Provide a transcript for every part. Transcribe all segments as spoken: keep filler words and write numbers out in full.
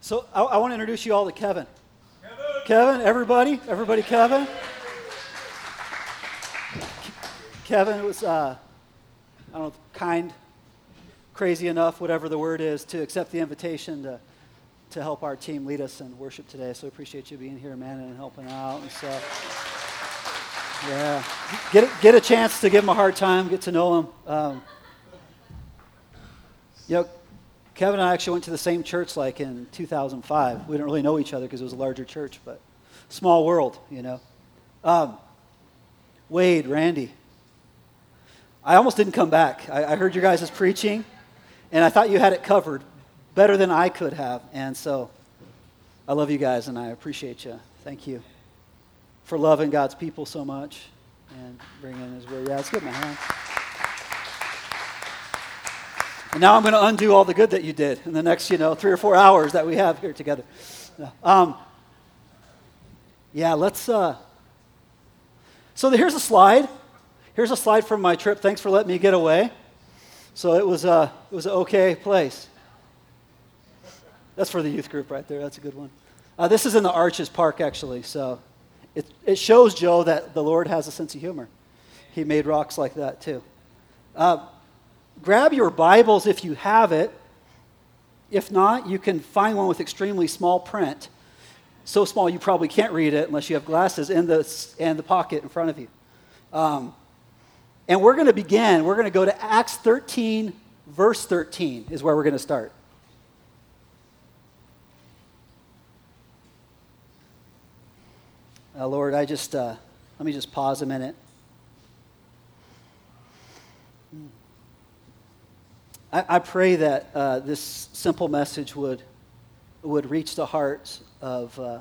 So I, I want to introduce you all to Kevin. Kevin, Kevin everybody, everybody, Kevin. Kevin was, uh, I don't know, kind, crazy enough, whatever the word is, to accept the invitation to to help our team lead us in worship today. So I appreciate you being here, man, and helping out. And so, yeah, get get a chance to give him a hard time, get to know him. Um, you know, Kevin and I actually went to the same church like in two thousand five. We didn't really know each other because it was a larger church, but small world, you know. Um, Wade, Randy, I almost didn't come back. I, I heard your guys' preaching, and I thought you had it covered better than I could have. And so I love you guys, and I appreciate you. Thank you for loving God's people so much and bringing his word. Yeah, let's give him a hand. And now I'm going to undo all the good that you did in the next, you know, three or four hours that we have here together. Um, yeah, let's... Uh, so here's a slide. Here's a slide from my trip. Thanks for letting me get away. So it was, uh, it was an okay place. That's for the youth group right there. That's a good one. Uh, this is in the Arches Park, actually. So it, it shows, Joe, that the Lord has a sense of humor. He made rocks like that, too. Uh, grab your Bibles if you have it. If not, you can find one with extremely small print. So small you probably can't read it unless you have glasses in the, in the pocket in front of you. Um, and we're going to begin. We're going to go to Acts thirteen, verse thirteen is where we're going to start. Uh, Lord, I just, uh, let me just pause a minute. I, I pray that uh, this simple message would, would reach the hearts of uh,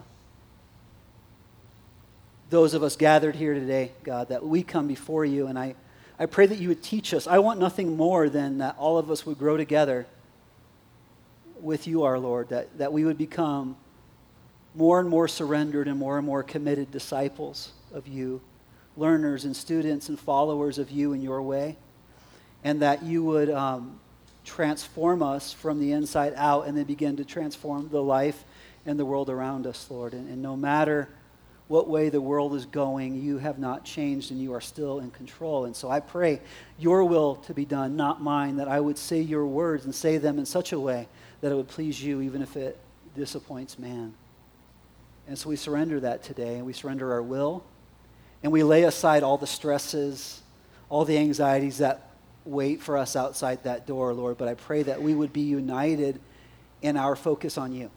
those of us gathered here today, God, that we come before you, and I, I pray that you would teach us. I want nothing more than that all of us would grow together with you, our Lord, that, that we would become more and more surrendered and more and more committed disciples of you, learners and students and followers of you in your way, and that you would um, transform us from the inside out and then begin to transform the life and the world around us, Lord. And, and no matter what way the world is going, you have not changed and you are still in control. And so I pray your will to be done, not mine, that I would say your words and say them in such a way that it would please you, even if it disappoints man. And so we surrender that today, and we surrender our will, and we lay aside all the stresses, all the anxieties that wait for us outside that door, Lord. But I pray that we would be united in our focus on you.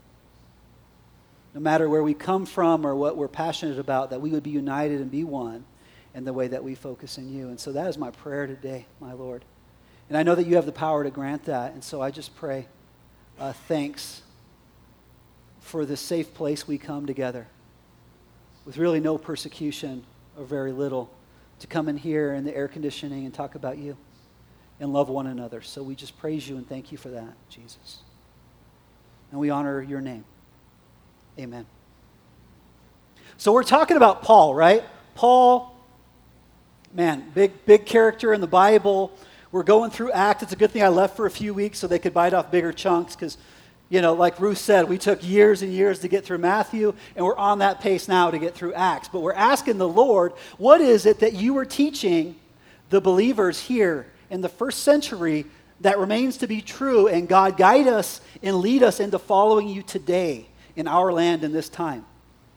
No matter where we come from or what we're passionate about, that we would be united and be one in the way that we focus in you. And so that is my prayer today, my Lord. And I know that you have the power to grant that, and so I just pray uh, thanks for the safe place we come together with really no persecution or very little to come in here in the air conditioning and talk about you and love one another. So we just praise you and thank you for that, Jesus. And we honor your name. Amen. So we're talking about Paul, right? Paul, man, big, big character in the Bible. We're going through Acts. It's a good thing I left for a few weeks so they could bite off bigger chunks because, you know, like Ruth said, we took years and years to get through Matthew, and we're on that pace now to get through Acts. But we're asking the Lord, what is it that you were teaching the believers here in the first century that remains to be true, and God, guide us and lead us into following you today in our land in this time.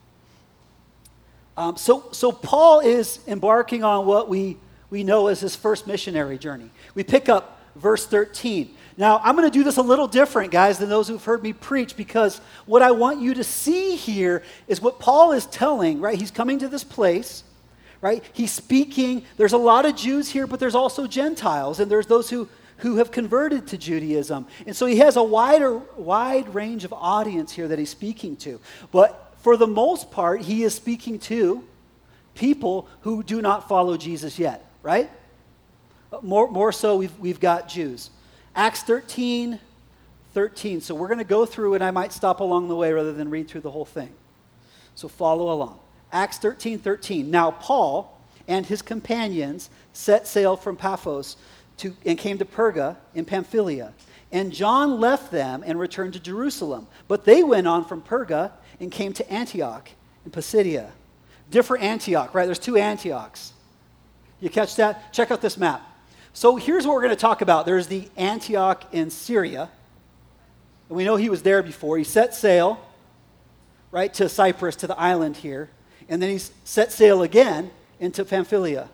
Um, so, so Paul is embarking on what we, we know as his first missionary journey. We pick up verse thirteen. Now, I'm going to do this a little different, guys, than those who've heard me preach, because what I want you to see here is what Paul is telling, right? He's coming to this place, right? He's speaking. There's a lot of Jews here, but there's also Gentiles, and there's those who, who have converted to Judaism. And so he has a wider, wide range of audience here that he's speaking to. But for the most part, he is speaking to people who do not follow Jesus yet, right? More, more so, we've, we've got Jews. Acts thirteen, thirteen. So we're going to go through, and I might stop along the way rather than read through the whole thing. So follow along. Acts thirteen, thirteen. Now Paul and his companions set sail from Paphos to, and came to Perga in Pamphylia. And John left them and returned to Jerusalem. But they went on from Perga and came to Antioch in Pisidia. Different Antioch, right? There's two Antiochs. You catch that? Check out this map. So here's what we're going to talk about. There's the Antioch in Syria. And we know he was there before. He set sail, right, to Cyprus, to the island here. And then he set sail again into Pamphylia.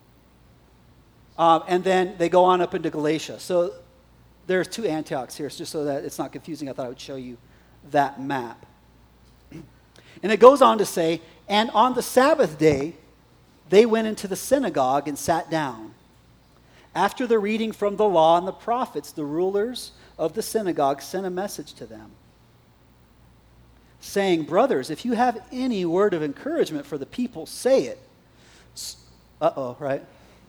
Um, and then they go on up into Galatia. So there's two Antiochs here, just so that it's not confusing. I thought I would show you that map. And it goes on to say, and on the Sabbath day, they went into the synagogue and sat down. After the reading from the law and the prophets, the rulers of the synagogue sent a message to them, saying, brothers, if you have any word of encouragement for the people, say it. Uh-oh, right?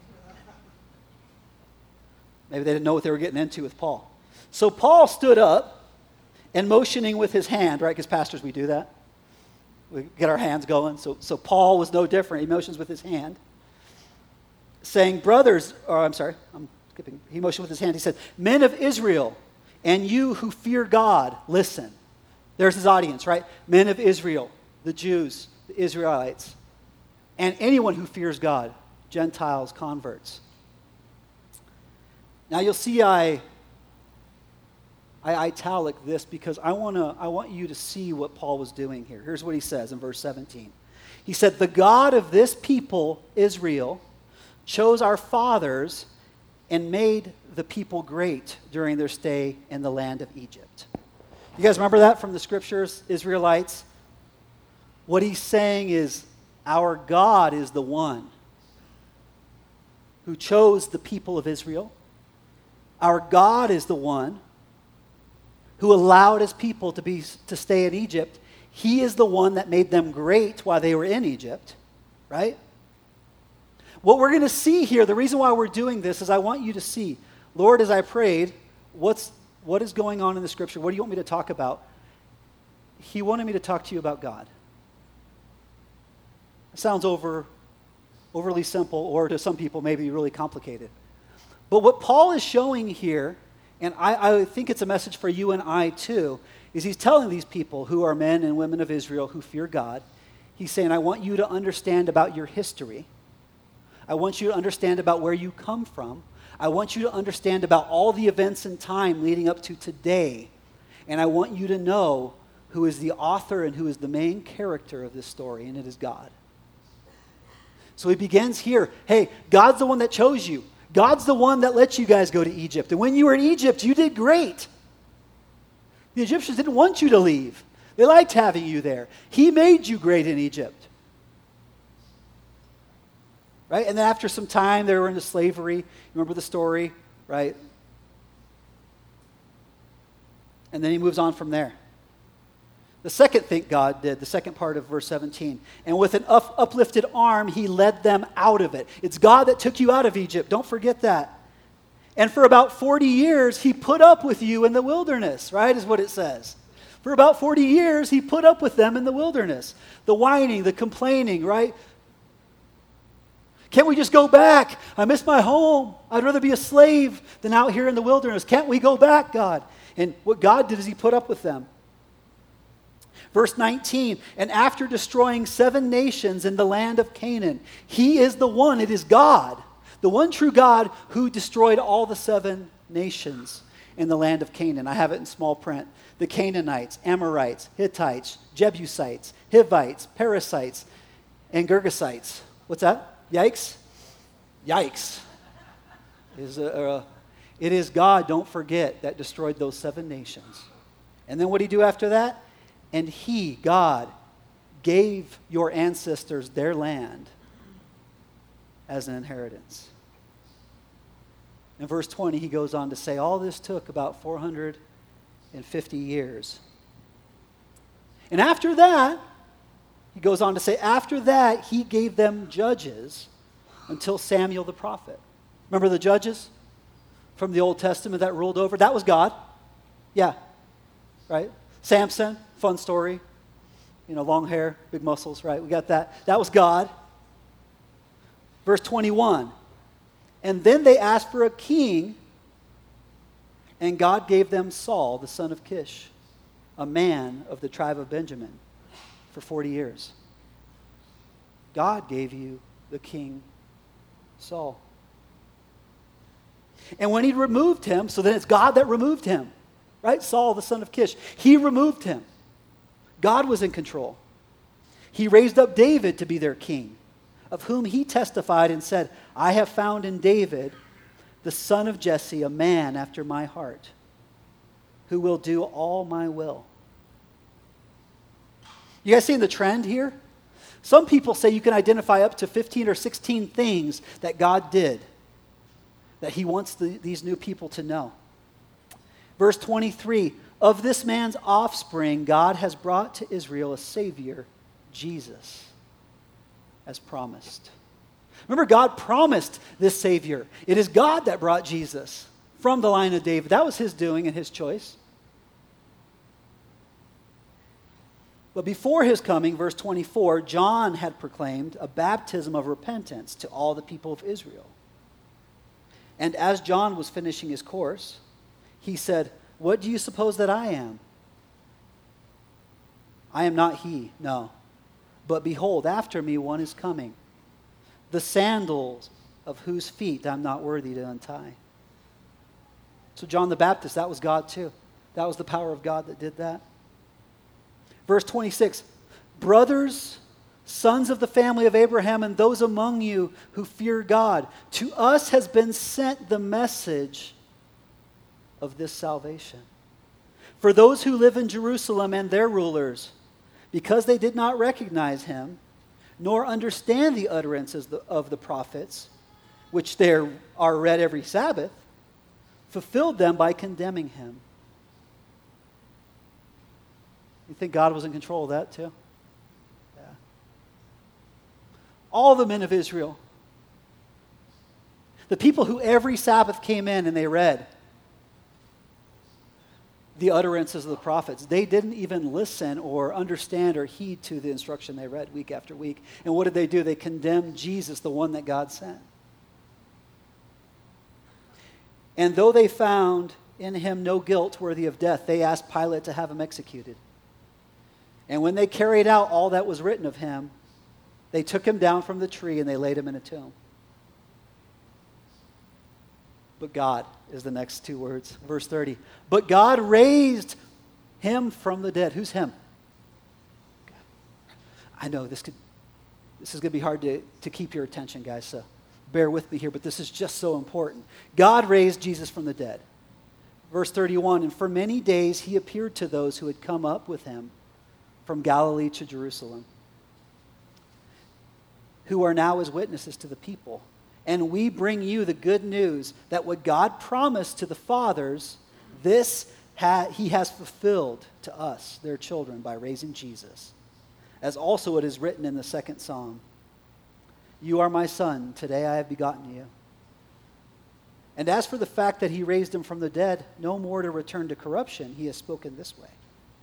Maybe they didn't know what they were getting into with Paul. So Paul stood up and motioning with his hand, right? Because pastors, we do that. We get our hands going. So, so Paul was no different. He motions with his hand, saying, brothers, or I'm sorry, I'm skipping. He motioned with his hand. He said, men of Israel, and you who fear God, listen. There's his audience, right? Men of Israel, the Jews, the Israelites, and anyone who fears God, Gentiles, converts. Now you'll see I, I italic this because I want to. I want you to see what Paul was doing here. Here's what he says in verse seventeen. He said, the God of this people, Israel, chose our fathers and made the people great during their stay in the land of Egypt. You guys remember that from the scriptures, Israelites? What he's saying is, our God is the one who chose the people of Israel. Our God is the one who allowed his people to be to stay in Egypt. He is the one that made them great while they were in Egypt, right? What we're going to see here, the reason why we're doing this is I want you to see, Lord, as I prayed, what's what is going on in the scripture? What do you want me to talk about? He wanted me to talk to you about God. It sounds over, overly simple, or to some people maybe really complicated. But what Paul is showing here, and I, I think it's a message for you and I too, is he's telling these people who are men and women of Israel who fear God, he's saying, I want you to understand about your history. I want you to understand about where you come from. I want you to understand about all the events in time leading up to today. And I want you to know who is the author and who is the main character of this story, and it is God. So he begins here. Hey, God's the one that chose you. God's the one that let you guys go to Egypt. And when you were in Egypt, you did great. The Egyptians didn't want you to leave. They liked having you there. He made you great in Egypt. Right? And then after some time, they were into slavery. You remember the story, right? And then he moves on from there. The second thing God did, the second part of verse seventeen, and with an up, uplifted arm, he led them out of it. It's God that took you out of Egypt. Don't forget that. And for about forty years, he put up with you in the wilderness, right, is what it says. For about forty years, he put up with them in the wilderness. The whining, the complaining, right? Can't we just go back? I miss my home. I'd rather be a slave than out here in the wilderness. Can't we go back, God? And what God did is he put up with them. Verse nineteen, and after destroying seven nations in the land of Canaan, he is the one, it is God, the one true God who destroyed all the seven nations in the land of Canaan. I have it in small print. The Canaanites, Amorites, Hittites, Jebusites, Hivites, Perizzites, and Girgasites. What's that? Yikes? Yikes. It is, a, a, it is God, don't forget, that destroyed those seven nations. And then what did he do after that? And he, God, gave your ancestors their land as an inheritance. In verse twenty, he goes on to say, all this took about four hundred fifty years. And after that, he goes on to say, after that, he gave them judges until Samuel the prophet. Remember the judges from the Old Testament that ruled over? That was God. Yeah, right? Samson, fun story. You know, long hair, big muscles, right? We got that. That was God. Verse twenty-one. And then they asked for a king, and God gave them Saul, the son of Kish, a man of the tribe of Benjamin, for forty years. God gave you the king Saul. And when he removed him, so then it's God that removed him, right? Saul, the son of Kish. He removed him. God was in control. He raised up David to be their king, of whom he testified and said, I have found in David, the son of Jesse, a man after my heart, who will do all my will. You guys seeing the trend here? Some people say you can identify up to fifteen or sixteen things that God did that he wants the, these new people to know. Verse twenty-three, of this man's offspring, God has brought to Israel a Savior, Jesus, as promised. Remember, God promised this Savior. It is God that brought Jesus from the line of David. That was his doing and his choice. But before his coming, verse twenty-four, John had proclaimed a baptism of repentance to all the people of Israel. And as John was finishing his course, he said, what do you suppose that I am? I am not he, no. But behold, after me one is coming, the sandals of whose feet I'm not worthy to untie. So John the Baptist, that was God too. That was the power of God that did that. Verse twenty-six, brothers, sons of the family of Abraham, and those among you who fear God, to us has been sent the message of this salvation. For those who live in Jerusalem and their rulers, because they did not recognize him, nor understand the utterances of the prophets, which there are read every Sabbath, fulfilled them by condemning him. You think God was in control of that too? Yeah. All the men of Israel, the people who every Sabbath came in and they read the utterances of the prophets, they didn't even listen or understand or heed to the instruction they read week after week. And what did they do? They condemned Jesus, the one that God sent. And though they found in him no guilt worthy of death, they asked Pilate to have him executed. And when they carried out all that was written of him, they took him down from the tree and they laid him in a tomb. But God is the next two words. Verse thirty. But God raised him from the dead. Who's him? I know this could this is going to be hard to, to keep your attention, guys, so bear with me here, but this is just so important. God raised Jesus from the dead. Verse thirty-one, and for many days he appeared to those who had come up with him from Galilee to Jerusalem, who are now his witnesses to the people. And we bring you the good news that what God promised to the fathers, this ha- he has fulfilled to us, their children, by raising Jesus. As also it is written in the second psalm, you are my son, today I have begotten you. And as for the fact that he raised him from the dead, no more to return to corruption, he has spoken this way.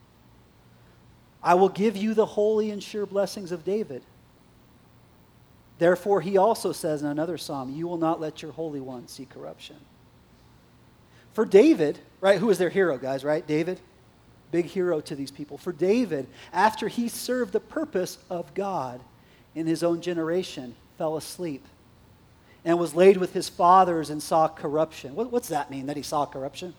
I will give you the holy and sure blessings of David. Therefore, he also says in another psalm, you will not let your Holy One see corruption. For David, right, who was their hero, guys, right? David, big hero to these people. For David, after he served the purpose of God in his own generation, fell asleep and was laid with his fathers and saw corruption. What, what's that mean, that he saw corruption?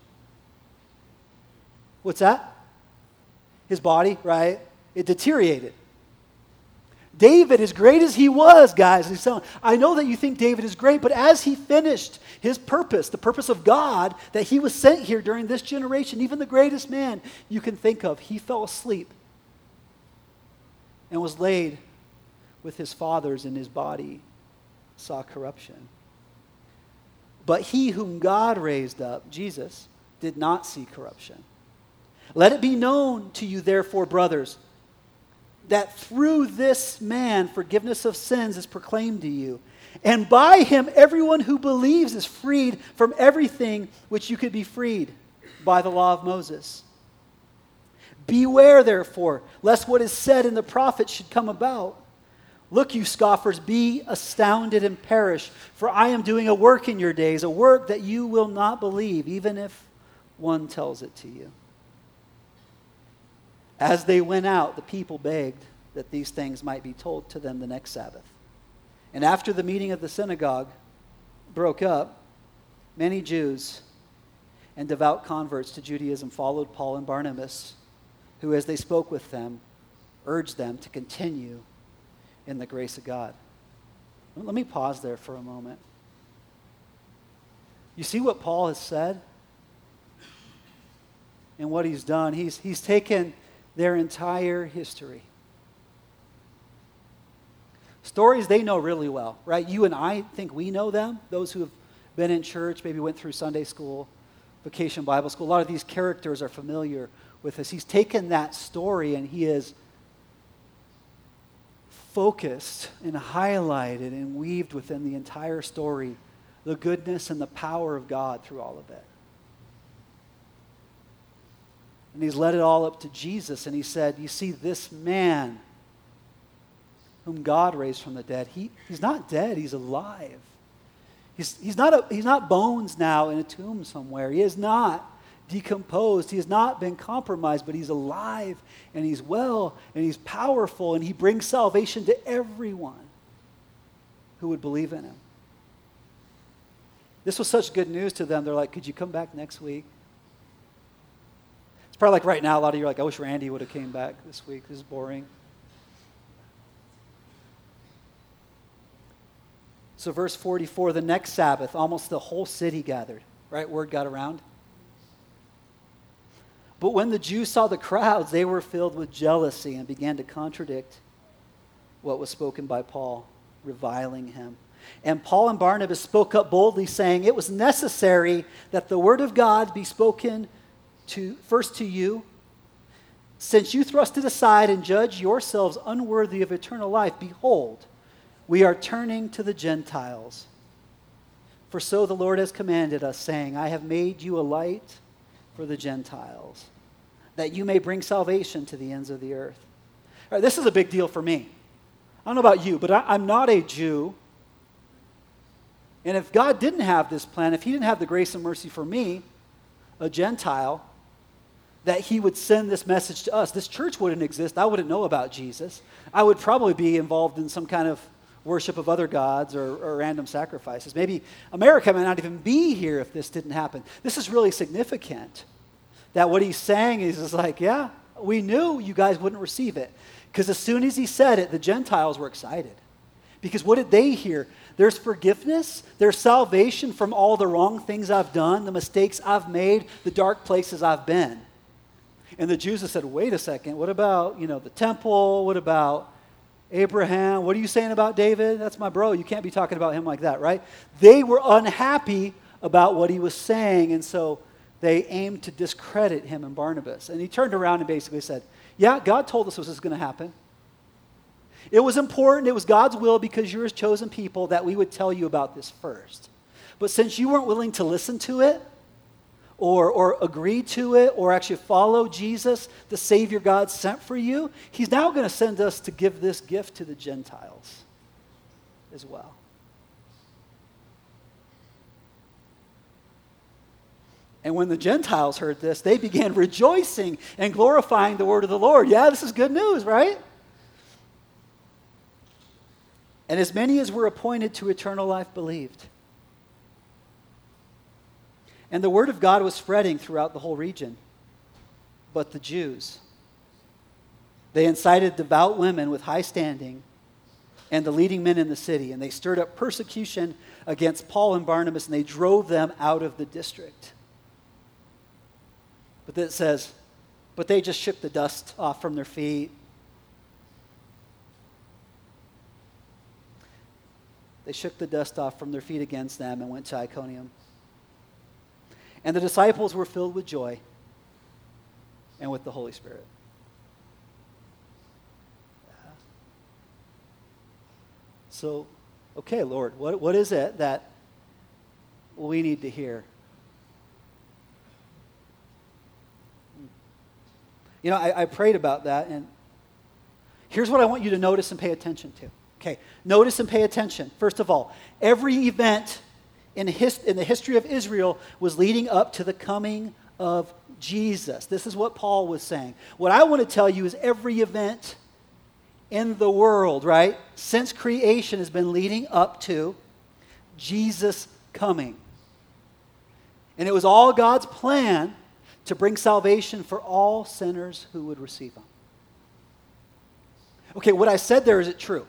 What's that? His body, right? It deteriorated. David, as great as he was, guys, he's telling, I know that you think David is great, but as he finished his purpose, the purpose of God, that he was sent here during this generation, even the greatest man you can think of, he fell asleep and was laid with his fathers, and his body saw corruption. But he whom God raised up, Jesus, did not see corruption. Let it be known to you, therefore, brothers, that through this man forgiveness of sins is proclaimed to you. And by him everyone who believes is freed from everything which you could be freed by the law of Moses. Beware, therefore, lest what is said in the prophets should come about. Look, you scoffers, be astounded and perish, for I am doing a work in your days, a work that you will not believe, even if one tells it to you. As they went out, the people begged that these things might be told to them the next Sabbath. And after the meeting of the synagogue broke up, many Jews and devout converts to Judaism followed Paul and Barnabas, who, as they spoke with them, urged them to continue in the grace of God. Let me pause there for a moment. You see what Paul has said and what he's done? He's, he's taken their entire history. Stories they know really well, right? You and I think we know them. Those who have been in church, maybe went through Sunday school, Vacation Bible School. A lot of these characters are familiar with us. He's taken that story and he has focused and highlighted and weaved within the entire story the goodness and the power of God through all of it. And he's led it all up to Jesus, and he said, you see, this man whom God raised from the dead, he, he's not dead, he's alive. He's, he's, not a, he's not bones now in a tomb somewhere. He is not decomposed. He has not been compromised, but he's alive, and he's well, and he's powerful, and he brings salvation to everyone who would believe in him. This was such good news to them. They're like, could you come back next week? It's probably like right now, a lot of you are like, I wish Randy would have came back this week. This is boring. So verse forty-four, the next Sabbath, almost the whole city gathered, right? Word got around. But when the Jews saw the crowds, they were filled with jealousy and began to contradict what was spoken by Paul, reviling him. And Paul and Barnabas spoke up boldly, saying, it was necessary that the word of God be spoken to first to you, since you thrust it aside and judge yourselves unworthy of eternal life. Behold, we are turning to the Gentiles. For so the Lord has commanded us, saying, I have made you a light for the Gentiles, that you may bring salvation to the ends of the earth. All right, this is a big deal for me. I don't know about you, but I, I'm not a Jew. And if God didn't have this plan, if he didn't have the grace and mercy for me, a Gentile, that he would send this message to us, this church wouldn't exist. I wouldn't know about Jesus. I would probably be involved in some kind of worship of other gods or, or random sacrifices. Maybe America might not even be here if this didn't happen. This is really significant. That what he's saying is, is like, yeah, we knew you guys wouldn't receive it. Because as soon as he said it, the Gentiles were excited. Because what did they hear? There's forgiveness, there's salvation from all the wrong things I've done, the mistakes I've made, the dark places I've been. And the Jews have said, wait a second, what about, you know, the temple? What about Abraham? What are you saying about David? That's my bro. You can't be talking about him like that, right? They were unhappy about what he was saying, and so they aimed to discredit him and Barnabas. And he turned around and basically said, yeah, God told us this was going to happen. It was important, it was God's will because you're his chosen people that we would tell you about this first. But since you weren't willing to listen to it, or, or agree to it, or actually follow Jesus, the Savior God sent for you, he's now going to send us to give this gift to the Gentiles as well. And when the Gentiles heard this, they began rejoicing and glorifying the word of the Lord. Yeah, this is good news, right? And as many as were appointed to eternal life believed. And the word of God was spreading throughout the whole region. But the Jews, they incited devout women with high standing and the leading men in the city, and they stirred up persecution against Paul and Barnabas, and they drove them out of the district. But then it says, but they just shook the dust off from their feet. They shook the dust off from their feet against them and went to Iconium. And the disciples were filled with joy and with the Holy Spirit. So, okay, Lord, what, what is it that we need to hear? You know, I, I prayed about that, and here's what I want you to notice and pay attention to. Okay, notice and pay attention. First of all, every event in, his, in the history of Israel was leading up to the coming of Jesus. This is what Paul was saying. What I want to tell you is every event in the world, right, since creation has been leading up to Jesus coming. And it was all God's plan to bring salvation for all sinners who would receive him. Okay, what I said there, is it true?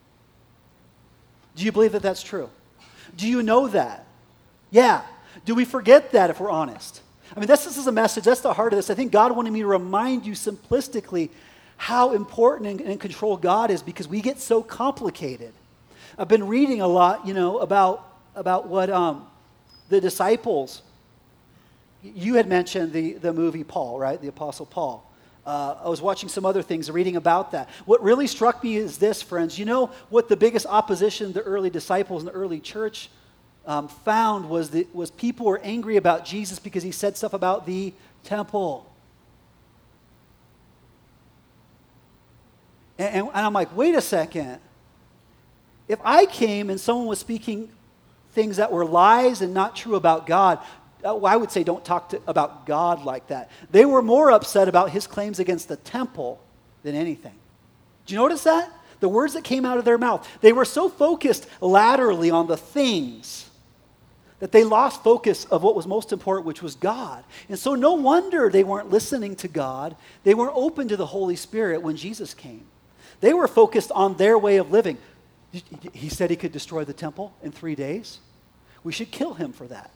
Do you believe that that's true? Do you know that? Yeah. Do we forget that if we're honest? I mean, this, this is a message. That's the heart of this. I think God wanted me to remind you simplistically how important and in control God is, because we get so complicated. I've been reading a lot, you know, about, about what um, the disciples, you had mentioned the, the movie Paul, right? The Apostle Paul. Uh, I was watching some other things, reading about that. What really struck me is this, friends. You know what the biggest opposition the early disciples in the early church um, found was that was people were angry about Jesus because he said stuff about the temple. And, and, and I'm like, wait a second. If I came and someone was speaking things that were lies and not true about God, I would say don't talk to, about God like that. They were more upset about his claims against the temple than anything. Do you notice that? The words that came out of their mouth. They were so focused laterally on the things that they lost focus of what was most important, which was God. And so no wonder they weren't listening to God. They weren't open to the Holy Spirit when Jesus came. They were focused on their way of living. He said he could destroy the temple in three days. We should kill him for that.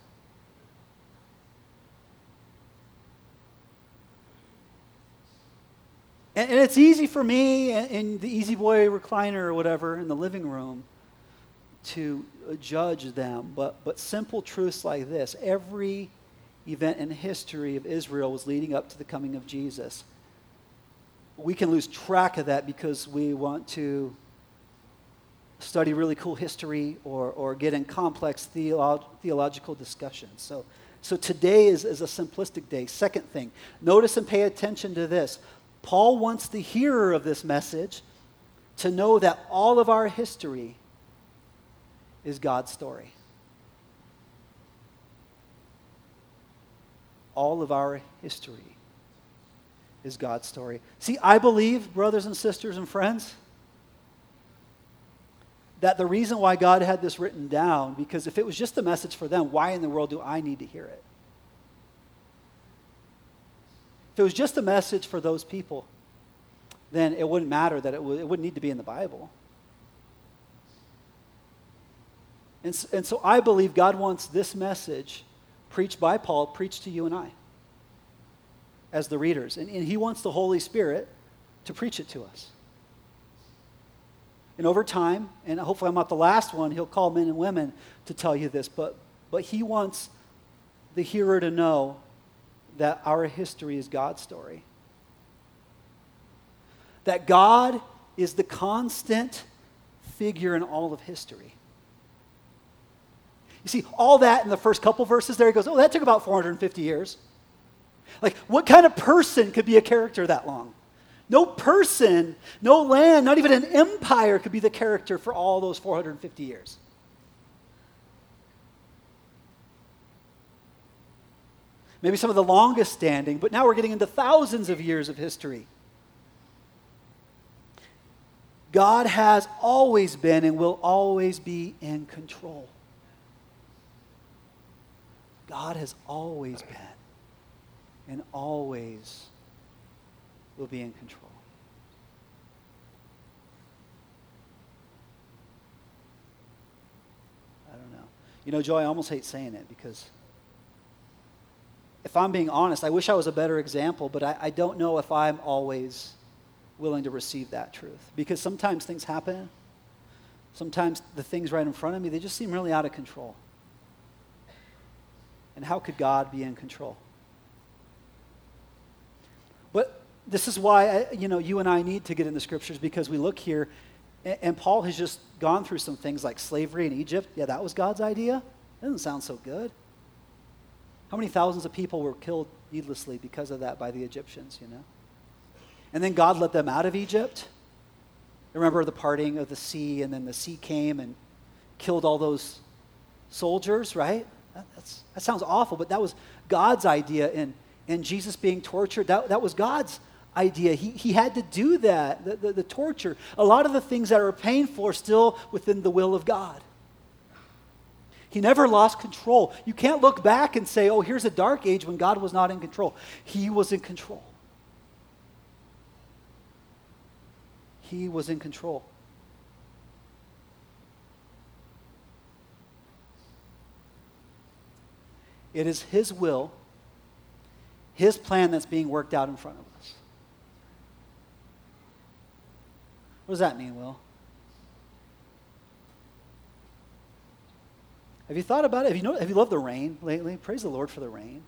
And, and it's easy for me in the Easy Boy recliner or whatever in the living room to judge them. But, but simple truths like this. Every event in history of Israel was leading up to the coming of Jesus. We can lose track of that because we want to study really cool history or, or get in complex theolo- theological discussions. So, so today is, is a simplistic day. Second thing, notice and pay attention to this. Paul wants the hearer of this message to know that all of our history is God's story. All of our history is God's story. See, I believe, brothers and sisters and friends, that the reason why God had this written down, because if it was just a message for them, why in the world do I need to hear it? If it was just a message for those people, then it wouldn't matter that it, w- it wouldn't need to be in the Bible. And, s- and so I believe God wants this message preached by Paul, preached to you and I as the readers. And, and he wants the Holy Spirit to preach it to us. And over time, and hopefully I'm not the last one, he'll call men and women to tell you this, but, but he wants the hearer to know that our history is God's story. That God is the constant figure in all of history. You see, all that in the first couple verses there, he goes, oh, that took about four hundred fifty years. Like, what kind of person could be a character that long? No person, no land, not even an empire could be the character for all those four hundred fifty years. Maybe some of the longest standing, but now we're getting into thousands of years of history. God has always been and will always be in control. God has always been and always will be in control. I don't know. You know, Joe, I almost hate saying it because if I'm being honest, I wish I was a better example, but I, I don't know if I'm always willing to receive that truth. Because sometimes things happen. Sometimes the things right in front of me, they just seem really out of control. And how could God be in control? But this is why, I, you know, you and I need to get in the scriptures, because we look here, and, and Paul has just gone through some things like slavery in Egypt. Yeah, that was God's idea? That doesn't sound so good. How many thousands of people were killed needlessly because of that by the Egyptians, you know? And then God let them out of Egypt. Remember the parting of the sea, and then the sea came and killed all those soldiers, right? That, that's, that sounds awful, but that was God's idea. And, and Jesus being tortured, that, that was God's idea. He, he had to do that, the, the, the torture. A lot of the things that are painful are still within the will of God. He never lost control. You can't look back and say, oh, here's a dark age when God was not in control. He was in control. He was in control. It is His will, His plan that's being worked out in front of us. What does that mean, Will? Have you thought about it? Have you, know, have you loved the rain lately? Praise the Lord for the rain.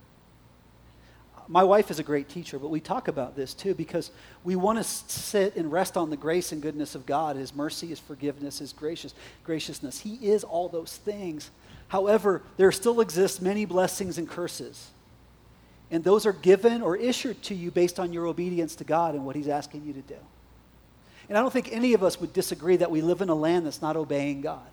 My wife is a great teacher, but we talk about this too because we want to sit and rest on the grace and goodness of God, His mercy, His forgiveness, His gracious graciousness. He is all those things. However, there still exist many blessings and curses. And those are given or issued to you based on your obedience to God and what He's asking you to do. And I don't think any of us would disagree that we live in a land that's not obeying God.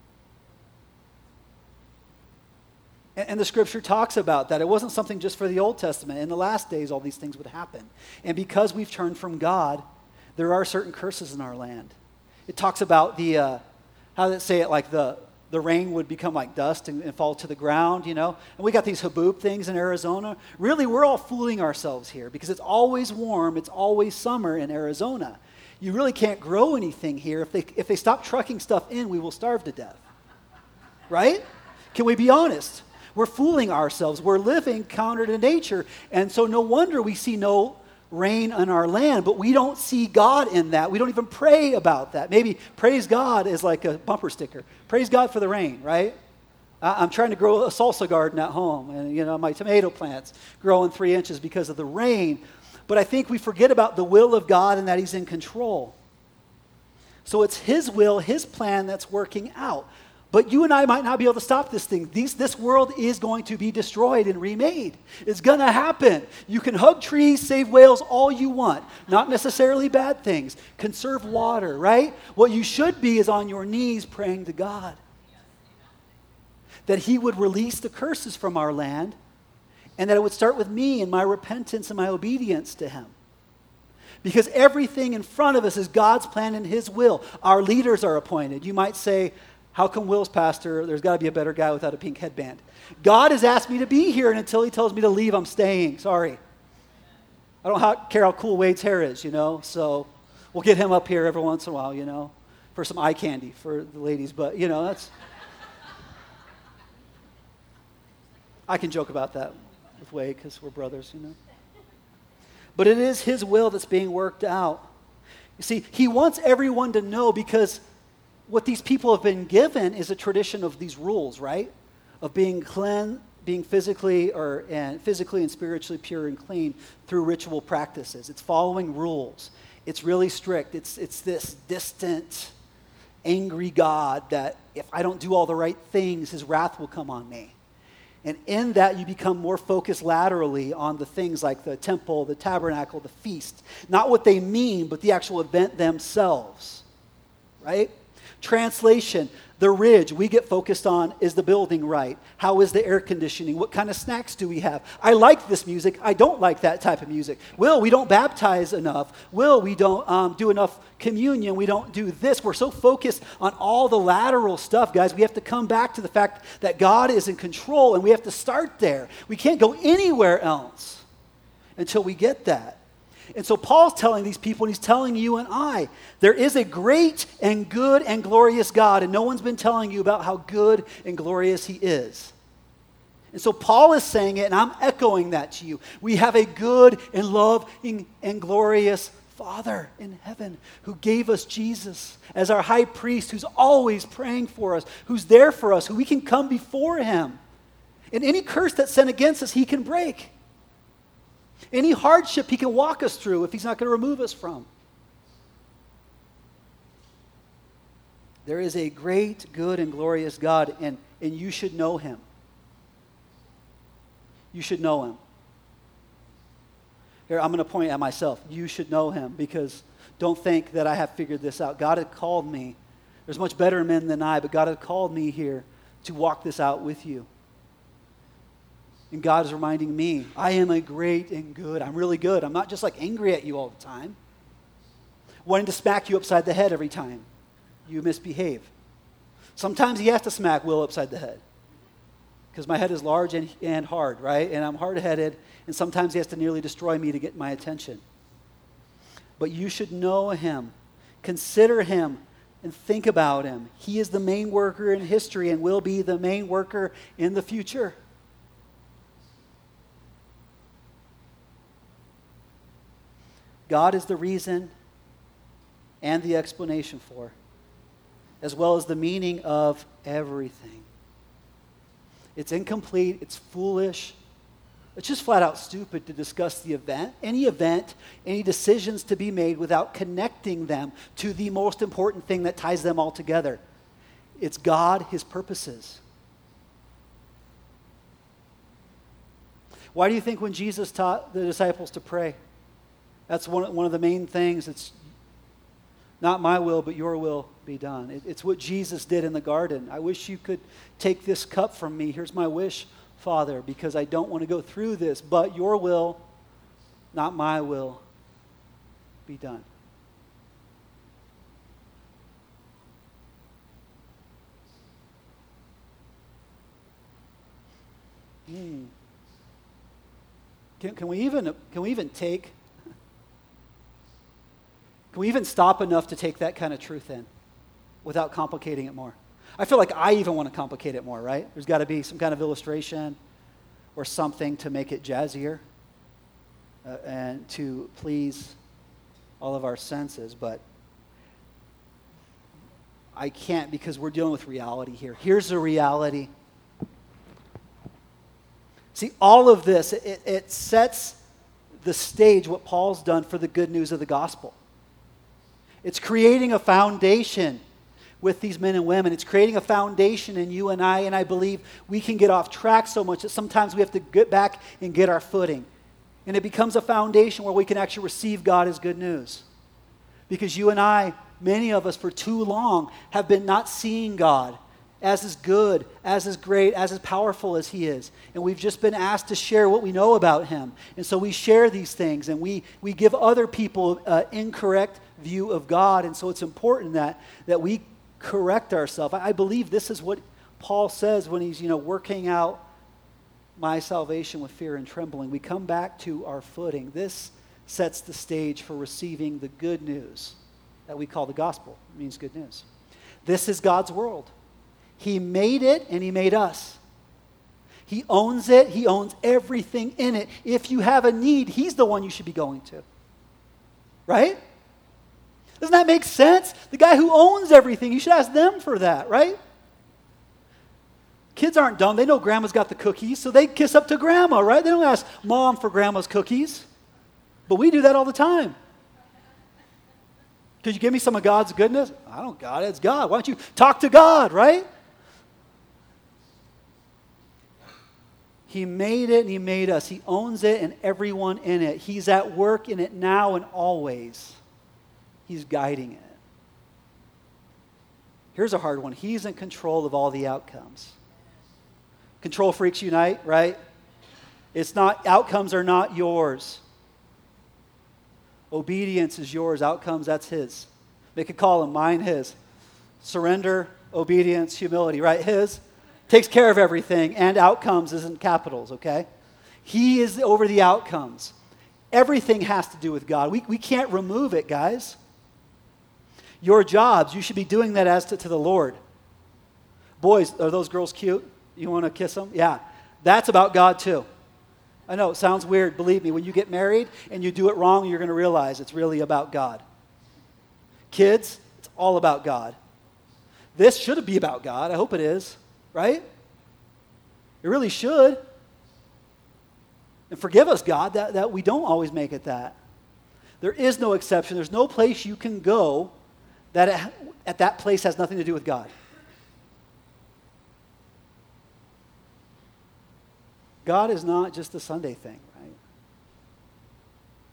And, and the Scripture talks about that. It wasn't something just for the Old Testament. In the last days, all these things would happen. And because we've turned from God, there are certain curses in our land. It talks about the, uh, how does it say it, like the... the rain would become like dust and, and fall to the ground, you know. And we got these haboob things in Arizona. Really, we're all fooling ourselves here because it's always warm. It's always summer in Arizona. You really can't grow anything here. If they, if they stop trucking stuff in, we will starve to death. Right? Can we be honest? We're fooling ourselves. We're living counter to nature. And so no wonder we see no rain on our land, but we don't see God in that. We don't even pray about that. Maybe praise God is like a bumper sticker. Praise God for the rain, right? I'm trying to grow a salsa garden at home, and you know my tomato plants growing three inches because of the rain. But I think we forget about the will of God and that He's in control. So it's His will, His plan that's working out. But you and I might not be able to stop this thing. These, this world is going to be destroyed and remade. It's going to happen. You can hug trees, save whales, all you want. Not necessarily bad things. Conserve water, right? What you should be is on your knees praying to God. That He would release the curses from our land, and that it would start with me and my repentance and my obedience to Him. Because everything in front of us is God's plan and His will. Our leaders are appointed. You might say, how come Will's pastor? There's got to be a better guy without a pink headband. God has asked me to be here, and until He tells me to leave, I'm staying. Sorry. I don't how, care how cool Wade's hair is, you know. So we'll get him up here every once in a while, you know, for some eye candy for the ladies. But, you know, that's... I can joke about that with Wade because we're brothers, you know. But it is His will that's being worked out. You see, He wants everyone to know because what these people have been given is a tradition of these rules, right? Of being clean, being physically or and physically and spiritually pure and clean through ritual practices. It's following rules. It's really strict. It's it's this distant, angry God that if I don't do all the right things, His wrath will come on me. And in that, you become more focused laterally on the things like the temple, the tabernacle, the feast. Not what they mean, but the actual event themselves, right? Translation, the ridge we get focused on, is the building right? How is the air conditioning? What kind of snacks do we have? I like this music. I don't like that type of music. Will, we don't baptize enough. Will, we don't um, do enough communion. We don't do this. We're so focused on all the lateral stuff, guys. We have to come back to the fact that God is in control, and we have to start there. We can't go anywhere else until we get that. And so Paul's telling these people, and he's telling you and I, there is a great and good and glorious God, and no one's been telling you about how good and glorious He is. And so Paul is saying it, and I'm echoing that to you. We have a good and loving and glorious Father in heaven who gave us Jesus as our high priest, who's always praying for us, who's there for us, who we can come before Him. And any curse that's sent against us, He can break. Any hardship He can walk us through if He's not going to remove us from. There is a great, good, and glorious God, and, and you should know Him. You should know Him. Here, I'm going to point at myself. You should know him, because don't think that I have figured this out. God had called me. There's much better men than I, but God had called me here to walk this out with you. And God is reminding me, I am a great and good. I'm really good. I'm not just like angry at you all the time, wanting to smack you upside the head every time you misbehave. Sometimes he has to smack Will upside the head, because my head is large and, and hard, right? And I'm hard-headed, and sometimes he has to nearly destroy me to get my attention. But you should know him, consider him, and think about him. He is the main worker in history and will be the main worker in the future. God is the reason and the explanation for, as well as the meaning of everything. It's incomplete, it's foolish, it's just flat out stupid to discuss the event, any event, any decisions to be made without connecting them to the most important thing that ties them all together. It's God, his purposes. Why do you think when Jesus taught the disciples to pray, that's one, one of the main things? It's not my will, but your will be done. It, it's what Jesus did in the garden. I wish you could take this cup from me. Here's my wish, Father, because I don't want to go through this, but your will, not my will, be done. Hmm. Can, can we even can we even take Can we even stop enough to take that kind of truth in without complicating it more? I feel like I even want to complicate it more, right? There's got to be some kind of illustration or something to make it jazzier uh, and to please all of our senses, but I can't, because we're dealing with reality here. Here's the reality. See, all of this, it, it sets the stage, what Paul's done for the good news of the gospel. It's creating a foundation with these men and women. It's creating a foundation in you and I, and I believe we can get off track so much that sometimes we have to get back and get our footing. And it becomes a foundation where we can actually receive God as good news. Because you and I, many of us for too long, have been not seeing God as is good, as is great, as is powerful as he is. And we've just been asked to share what we know about him. And so we share these things, and we, we give other people an incorrect view of God. And so it's important that, that we correct ourselves. I, I believe this is what Paul says when he's, you know, working out my salvation with fear and trembling. We come back to our footing. This sets the stage for receiving the good news that we call the gospel. It means good news. This is God's world. He made it, and he made us. He owns it. He owns everything in it. If you have a need, he's the one you should be going to. Right? Doesn't that make sense? The guy who owns everything, you should ask them for that, right? Kids aren't dumb. They know grandma's got the cookies, so they kiss up to grandma, right? They don't ask mom for grandma's cookies. But we do that all the time. Could you give me some of God's goodness? I don't got it. It's God. Why don't you talk to God, right? He made it and he made us. He owns it and everyone in it. He's at work in it now and always. He's guiding it. Here's a hard one. He's in control of all the outcomes. Control freaks unite, right? It's not, outcomes are not yours. Obedience is yours. Outcomes, that's his. They could call him mine, his. Surrender, obedience, humility, right? His. Takes care of everything, and outcomes isn't capitals, okay? He is over the outcomes. Everything has to do with God. We, we can't remove it, guys. Your jobs, you should be doing that as to, to the Lord. Boys, are those girls cute? You want to kiss them? Yeah. That's about God too. I know, it sounds weird. Believe me, when you get married and you do it wrong, you're going to realize it's really about God. Kids, it's all about God. This should be about God. I hope it is, right? It really should. And forgive us, God, that, that we don't always make it that. There is no exception. There's no place you can go that it, at that place has nothing to do with God. God is not just a Sunday thing, right?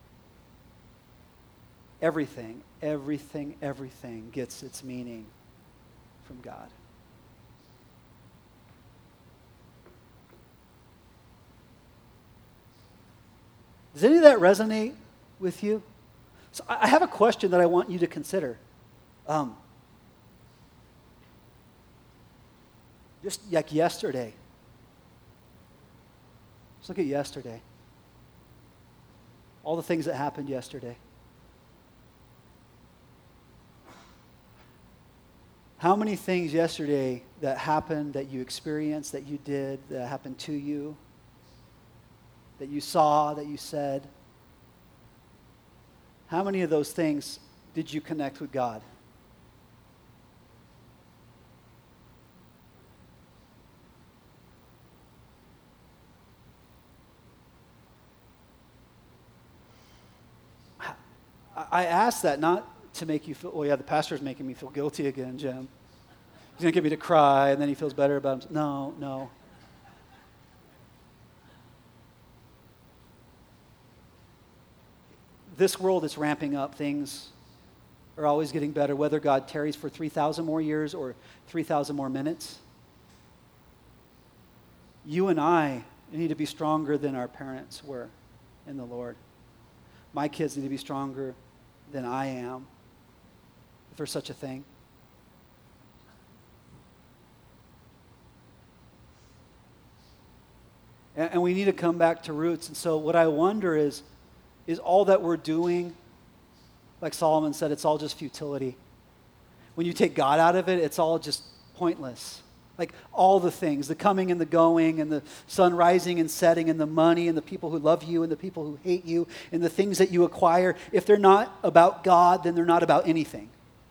everything, everything, everything gets its meaning from God. Does any of that resonate with you? So I have a question that I want you to consider. Um, just like yesterday. Let's look at yesterday. All the things that happened yesterday. How many things yesterday that happened, that you experienced, that you did, that happened to you, that you saw, that you said, how many of those things did you connect with God? I ask that not to make you feel, oh yeah, the pastor's making me feel guilty again, Jim. He's going to get me to cry, and then he feels better about himself. No, no. This world is ramping up. Things are always getting better, whether God tarries for three thousand more years or three thousand more minutes. You and I need to be stronger than our parents were in the Lord. My kids need to be stronger than I am, if there's such a thing. And, and we need to come back to roots. And so what I wonder is, is all that we're doing, like Solomon said, it's all just futility. When you take God out of it, it's all just pointless. Like all the things, the coming and the going and the sun rising and setting and the money and the people who love you and the people who hate you and the things that you acquire, if they're not about God, then they're not about anything.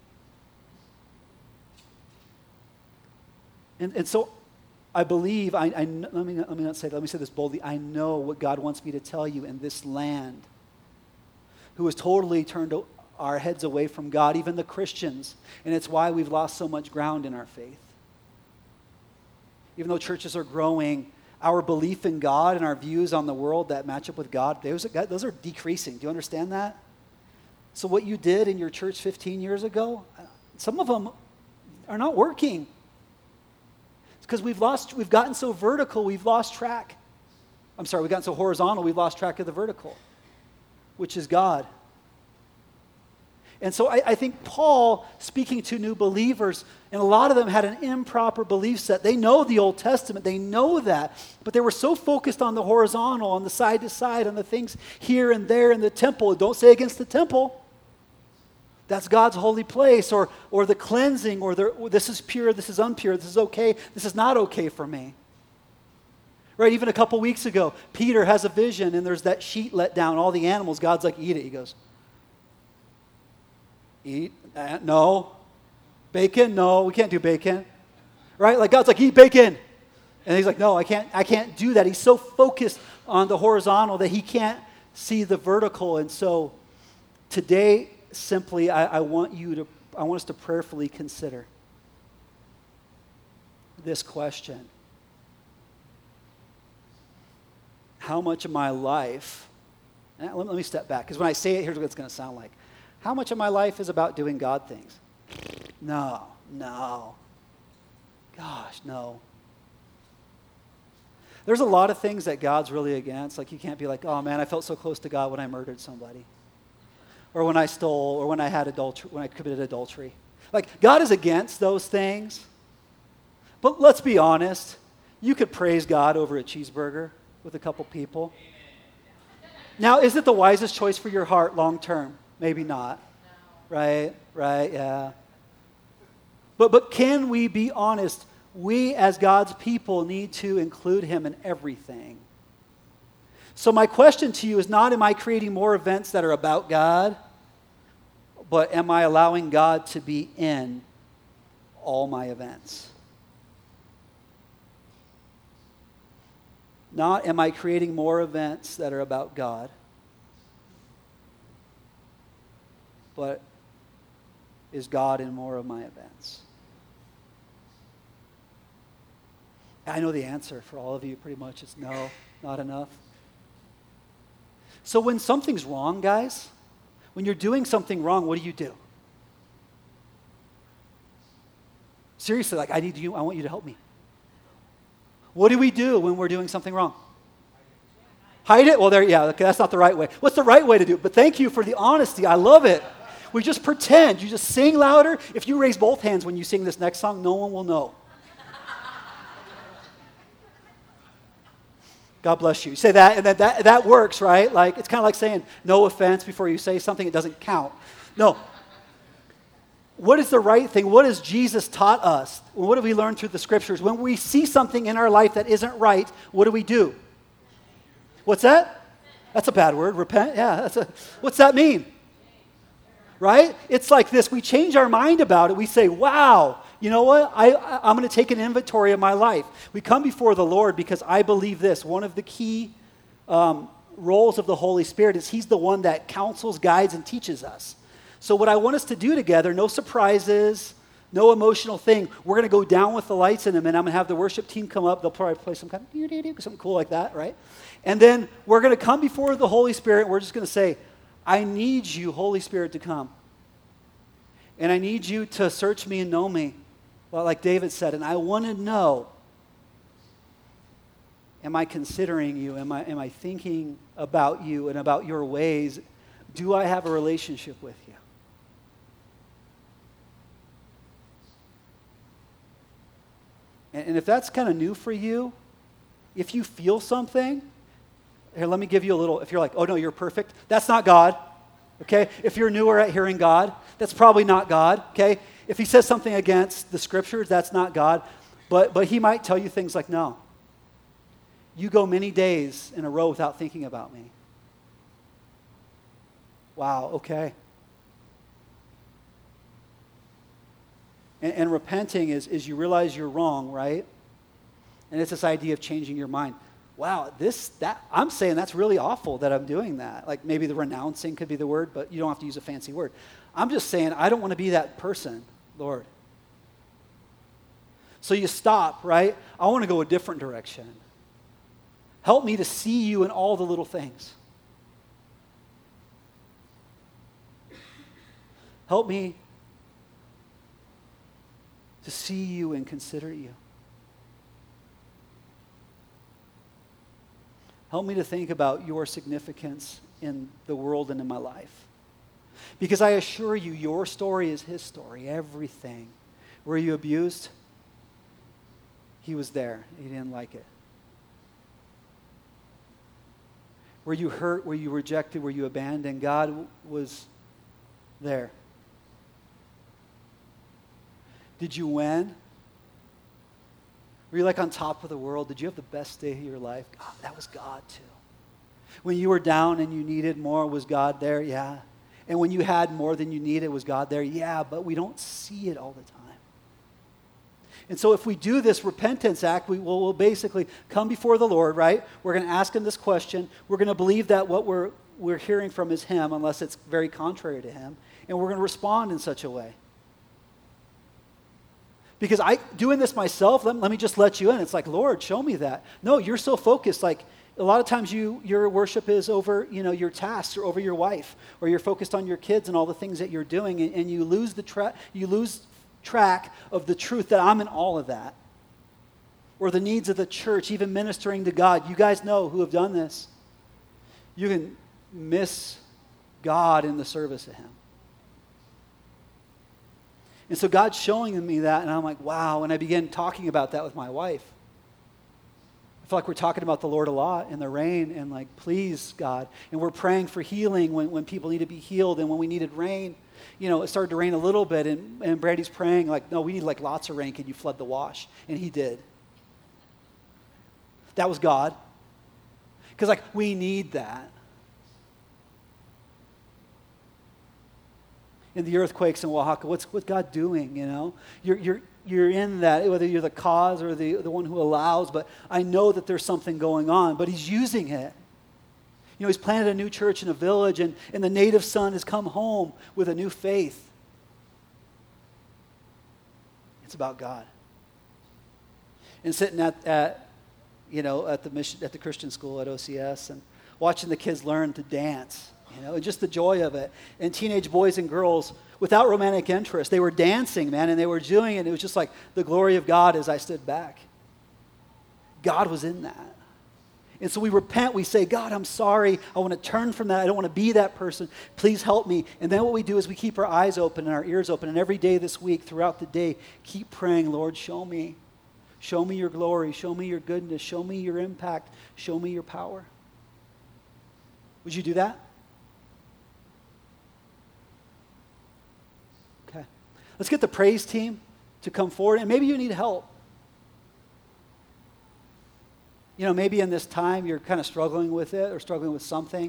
And, and so I believe, I, I, let, me, let me not say that, let me say this boldly, I know what God wants me to tell you in this land, who has totally turned our heads away from God, even the Christians, and it's why we've lost so much ground in our faith. Even though churches are growing, our belief in God and our views on the world that match up with God, those are, those are decreasing. Do you understand that? So what you did in your church fifteen years ago, some of them are not working. It's because we've lost, we've gotten so vertical, we've lost track. I'm sorry, we've gotten so horizontal, we've lost track of the vertical, which is God. And so I, I think Paul, speaking to new believers, and a lot of them had an improper belief set. They know the Old Testament. They know that. But they were so focused on the horizontal, on the side to side, on the things here and there in the temple. Don't say against the temple. That's God's holy place. Or, or the cleansing, or the, this is pure, this is impure, this is okay, this is not okay for me. Right, even a couple weeks ago, Peter has a vision, and there's that sheet let down, all the animals. God's like, eat it. He goes, eat? Uh, no. Bacon? No, we can't do bacon. Right? Like God's like, eat bacon. And he's like, no, I can't, I can't do that. He's so focused on the horizontal that he can't see the vertical. And so today, simply, I, I want you to, I want us to prayerfully consider this question. How much of my life, let, let me step back, because when I say it, here's what it's going to sound like. How much of my life is about doing God things? No, no. Gosh, no. There's a lot of things that God's really against. Like you can't be like, oh man, I felt so close to God when I murdered somebody. Or when I stole, or when I had adultery, when I committed adultery. Like God is against those things. But let's be honest. You could praise God over a cheeseburger with a couple people. Now, is it the wisest choice for your heart long term? Maybe not. No. Right, right, yeah. But but can we be honest? We as God's people need to include him in everything. So my question to you is not, am I creating more events that are about God, but am I allowing God to be in all my events? Not, am I creating more events that are about God, but is God in more of my events? I know the answer for all of you pretty much is no, not enough. So when something's wrong, guys, When you're doing something wrong, what do you do? Seriously, like, I need you, I want you to help me. What do we do when we're doing something wrong? Hide it? Well, there, yeah, okay, that's not the right way. What's the right way to do it? But thank you for the honesty. I love it. We just pretend. You just sing louder. If you raise both hands when you sing this next song, no one will know. God bless you. You say that, and that, that, that works, right? Like, it's kind of like saying no offense before you say something. It doesn't count. No. What is the right thing? What has Jesus taught us? What have we learned through the scriptures? When we see something in our life that isn't right, what do we do? What's that? That's a bad word. Repent? Yeah. That's a, what's that mean? Right? It's like this. We change our mind about it. We say, wow, you know what? I, I, I'm going to take an inventory of my life. We come before the Lord because I believe this. One of the key um, roles of the Holy Spirit is He's the one that counsels, guides, and teaches us. So what I want us to do together, no surprises, no emotional thing. We're going to go down with the lights in a minute. I'm going to have the worship team come up. They'll probably play some kind of something cool like that, right? And then we're going to come before the Holy Spirit. And we're just going to say, I need you, Holy Spirit, to come. And I need you to search me and know me, well, like David said. And I want to know, am I considering you? Am I, am I thinking about you and about your ways? Do I have a relationship with you? And, and if that's kind of new for you, if you feel something, here, let me give you a little, if you're like, oh no, you're perfect, that's not God, okay? If you're newer at hearing God, that's probably not God, okay? If he says something against the scriptures, that's not God, but, but he might tell you things like, no, you go many days in a row without thinking about me. Wow, okay. And, and repenting is, is you realize you're wrong, right? And it's this idea of changing your mind. Wow, this, that, I'm saying that's really awful that I'm doing that. Like maybe the renouncing could be the word, but you don't have to use a fancy word. I'm just saying I don't want to be that person, Lord. So you stop, right? I want to go a different direction. Help me to see you in all the little things. Help me to see you and consider you. Help me to think about your significance in the world and in my life. Because I assure you, your story is his story, everything. Were you abused? He was there. He didn't like it. Were you hurt? Were you rejected? Were you abandoned? God was there. Did you win? Were you like on top of the world? Did you have the best day of your life? God, that was God too. When you were down and you needed more, was God there? Yeah. And when you had more than you needed, was God there? Yeah, but we don't see it all the time. And so if we do this repentance act, we will we'll basically come before the Lord, right? We're going to ask him this question. We're going to believe that what we're, we're hearing from is him, unless it's very contrary to him. And we're going to respond in such a way. Because I doing this myself, let, let me just let you in. It's like, Lord, show me that. No, you're so focused. Like a lot of times you your worship is over, you know, your tasks or over your wife, or you're focused on your kids and all the things that you're doing, and, and you lose the tra- you lose track of the truth that I'm in all of that. Or the needs of the church, even ministering to God. You guys know who have done this. You can miss God in the service of him. And so God's showing me that, and I'm like, wow. And I began talking about that with my wife. I feel like we're talking about the Lord a lot in the rain, and like, please, God. And we're praying for healing when, when people need to be healed, and when we needed rain. You know, it started to rain a little bit, and, and Brandy's praying like, no, we need like lots of rain. Can you flood the wash? And he did. That was God. Because like, we need that. In the earthquakes in Oaxaca, what's what's God doing, you know? You're you're you're in that, whether you're the cause or the, the one who allows, but I know that there's something going on, but he's using it. You know, he's planted a new church in a village, and, and the native son has come home with a new faith. It's about God. And sitting at, at you know, at the mission, at the Christian school at O C S, and watching the kids learn to dance, you know, and just the joy of it. And teenage boys and girls, without romantic interest, they were dancing, man, and they were doing it. And it was just like the glory of God as I stood back. God was in that. And so we repent, we say, God, I'm sorry. I want to turn from that. I don't want to be that person. Please help me. And then what we do is we keep our eyes open and our ears open. And every day this week, throughout the day, keep praying, Lord, show me. Show me your glory. Show me your goodness. Show me your impact. Show me your power. Would you do that? Okay. Let's get the praise team to come forward. And maybe you need help. You know, maybe in this time you're kind of struggling with it or struggling with something,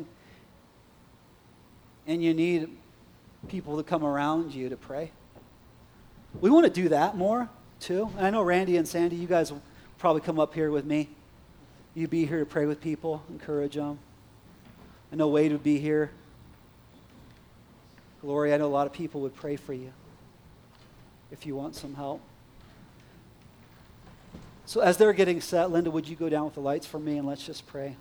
and you need people to come around you to pray. We want to do that more, too. And I know Randy and Sandy, you guys will probably come up here with me. You'd be here to pray with people, encourage them. I know Wade would be here. Gloria, I know a lot of people would pray for you if you want some help. So as they're getting set, Linda, would you go down with the lights for me and let's just pray.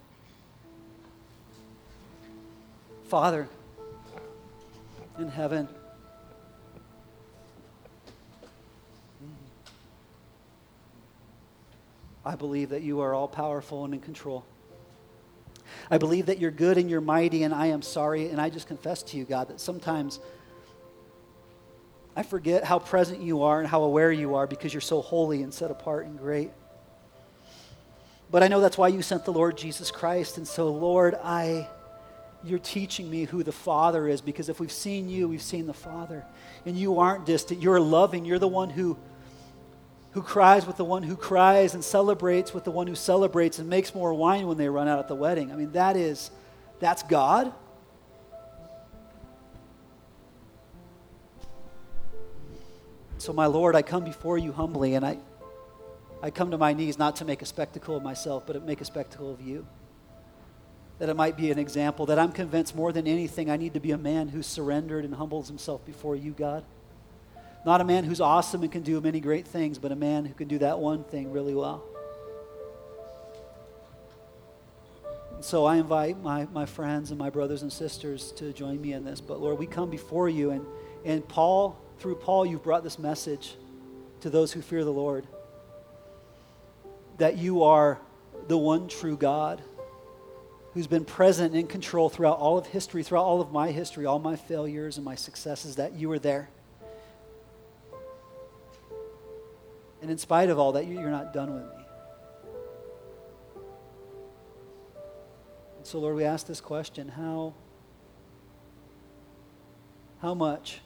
Father in heaven, I believe that you are all powerful and in control. I believe that you're good and you're mighty, and I am sorry, and I just confess to you, God, that sometimes I forget how present you are and how aware you are because you're so holy and set apart and great. But I know that's why you sent the Lord Jesus Christ. And so, Lord, I, you're teaching me who the Father is, because if we've seen you, we've seen the Father. And you aren't distant. You're loving. You're the one who, who cries with the one who cries and celebrates with the one who celebrates and makes more wine when they run out at the wedding. I mean, that is, that's God. So, my Lord, I come before you humbly, and I, I come to my knees not to make a spectacle of myself, but to make a spectacle of you. That it might be an example, that I'm convinced more than anything I need to be a man who's surrendered and humbles himself before you, God. Not a man who's awesome and can do many great things, but a man who can do that one thing really well. And so I invite my, my friends and my brothers and sisters to join me in this. But Lord, we come before you, and, and Paul... Through Paul, you've brought this message to those who fear the Lord, that you are the one true God who's been present and in control throughout all of history, throughout all of my history, all my failures and my successes, that you were there. And in spite of all that, you're not done with me. And so, Lord, we ask this question, how, how much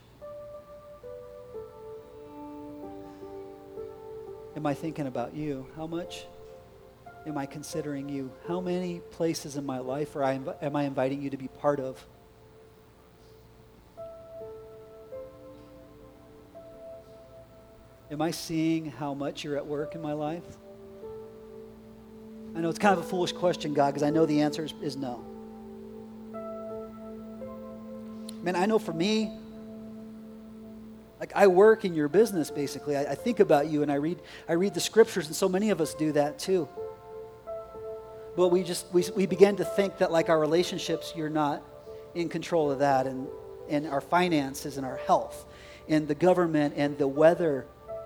am I thinking about you? How much am I considering you? How many places in my life are I, am I inviting you to be part of? Am I seeing how much you're at work in my life? I know it's kind of a foolish question, God, because I know the answer is, is no. Man, I know for me, like I work in your business, basically. I, I think about you and I read I read the scriptures, and so many of us do that too. But we just we we begin to think that like our relationships, you're not in control of that, and, and our finances and our health and the government and the weather.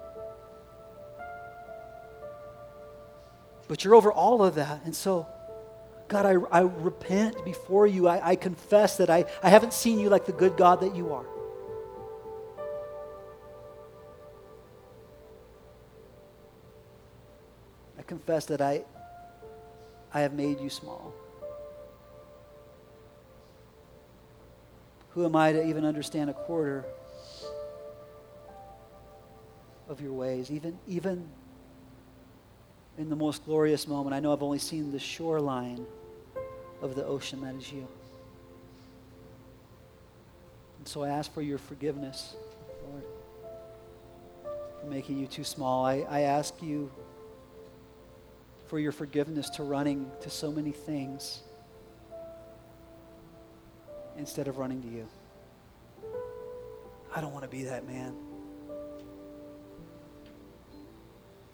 But you're over all of that. And so, God, I, I repent before you. I, I confess that I, I haven't seen you like the good God that you are. I confess that I, I have made you small. Who am I to even understand a quarter of your ways? Even, even in the most glorious moment, I know I've only seen the shoreline of the ocean that is you. And so I ask for your forgiveness, Lord, for making you too small. I, I ask you for your forgiveness to running to so many things instead of running to you. I don't want to be that man.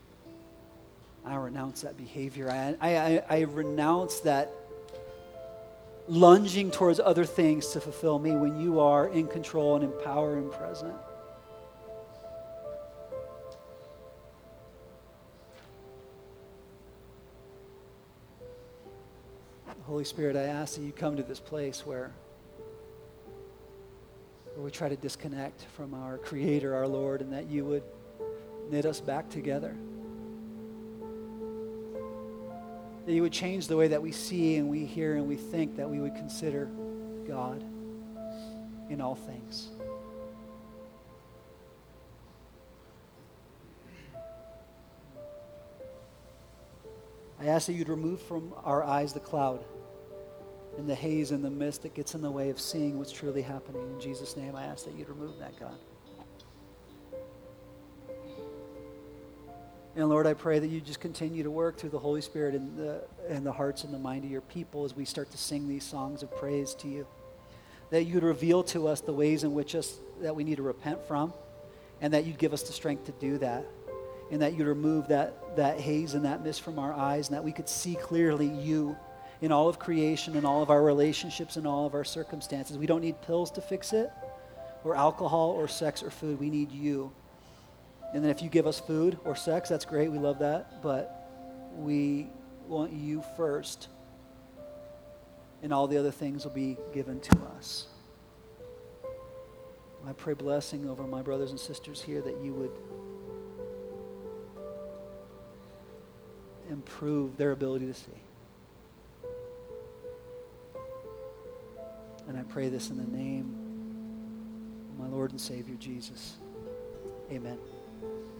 I renounce that behavior. I, I, I renounce that lunging towards other things to fulfill me when you are in control and in power and present. Holy Spirit, I ask that you come to this place where, where we try to disconnect from our Creator, our Lord, and that you would knit us back together. That you would change the way that we see and we hear and we think, that we would consider God in all things. I ask that you'd remove from our eyes the cloud and the haze and the mist that gets in the way of seeing what's truly happening. In Jesus' name, I ask that you'd remove that, God. And Lord, I pray that you just continue to work through the Holy Spirit in the, in the hearts and the mind of your people as we start to sing these songs of praise to you. That you'd reveal to us the ways in which us that we need to repent from, and that you'd give us the strength to do that. And that you'd remove that, that haze and that mist from our eyes, and that we could see clearly you in all of creation, in all of our relationships, in all of our circumstances. We don't need pills to fix it, or alcohol, or sex, or food. We need you. And then if you give us food or sex, that's great. We love that. But we want you first. And all the other things will be given to us. I pray blessing over my brothers and sisters here, that you would improve their ability to see. And I pray this in the name of my Lord and Savior, Jesus. Amen.